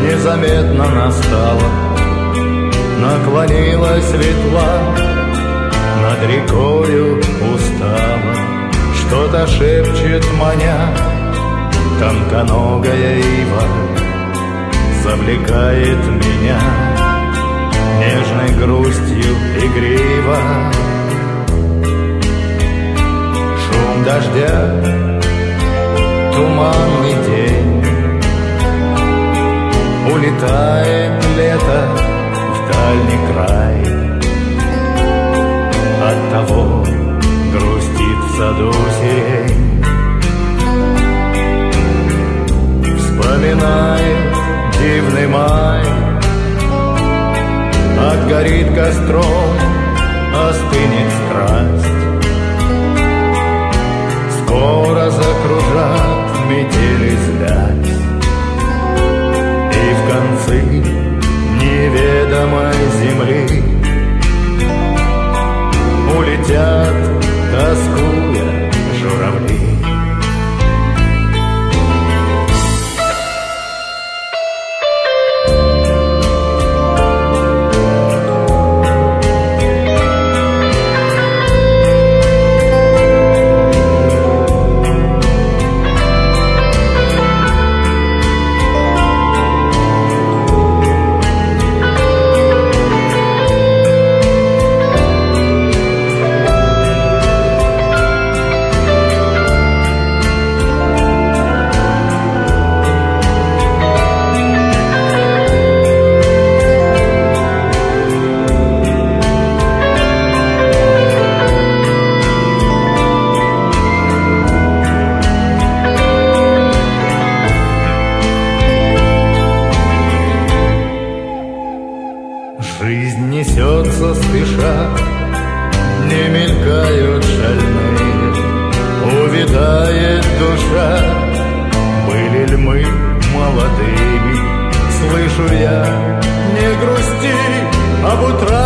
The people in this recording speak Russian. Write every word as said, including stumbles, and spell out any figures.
незаметно настала, наклонилась светла, над рекою устала, что-то шепчет маня. Тонконогая ива завлекает меня нежной грустью игриво. Шум дождя, туманный день, улетает лето в дальний край. Оттого грустит в саду сирень, вспоминает дивный май. Отгорит костром, остынет страсть, скоро закружат метели злясь, и в концы неведомой земли улетят, тоскуя, журавли. Жизнь несется спеша, не мелькают шальные, увядает душа. Были ли мы молодыми? Слышу я, не грусти об утрате.